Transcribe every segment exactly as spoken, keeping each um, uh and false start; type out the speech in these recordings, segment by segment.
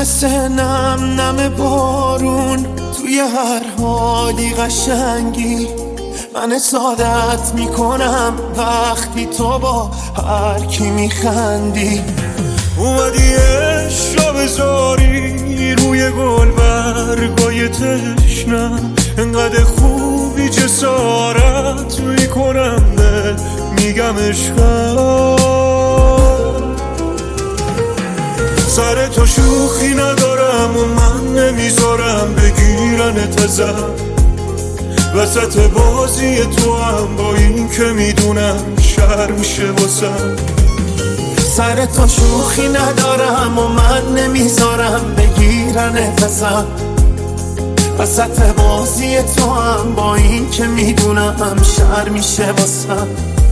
مثل نم نم بارون توی هر حالی قشنگی. من سعادت میکنم وقتی تو با هر کی میخندی. اومدی عشق را بذاری روی گل برگای تشنم، انقدر خوبی جسارت میکنم ده میگم عشقم. سر تو شوخی ندارم و من نمیذارم بگیرنت ازم. وسط بازی تو هم با این که میدونم شر میشه واسم. سر تو شوخی ندارم و من نمیذارم بگیرنت ازم. وسط بازی تو هم با این که میدونم شر میشه واسم.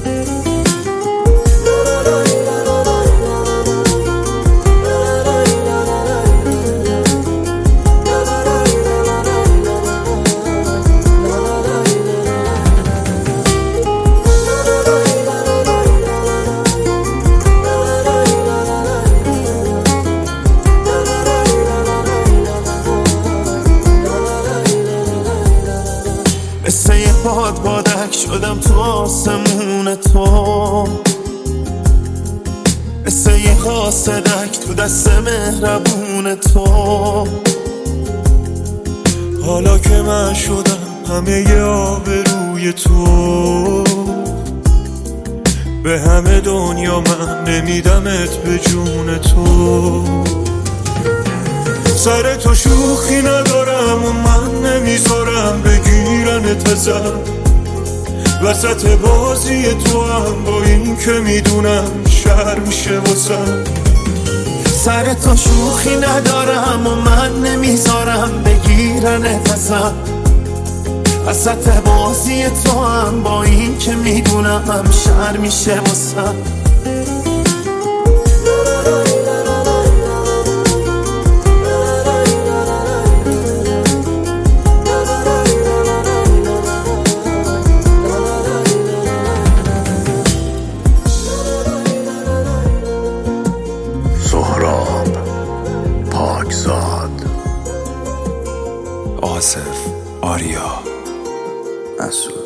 مثل یه باد بادک شدم تو آسمون تو، مثل یه قاصدک تو دست مهربون تو. حالا که من شدم همه ی آبروی تو، به همه دنیا من نمیدمت به جون تو. سر تو شوخی ندارم و من نمیذارم بگیرنت ازم. وسط بازی تو هم با این که میدونم شر میشه واسم. سر تو شوخی ندارم و من نمیذارم بگیرنت ازم. وسط بازی تو هم با این که میدونم شر میشه واسم. آصف آریا مسعود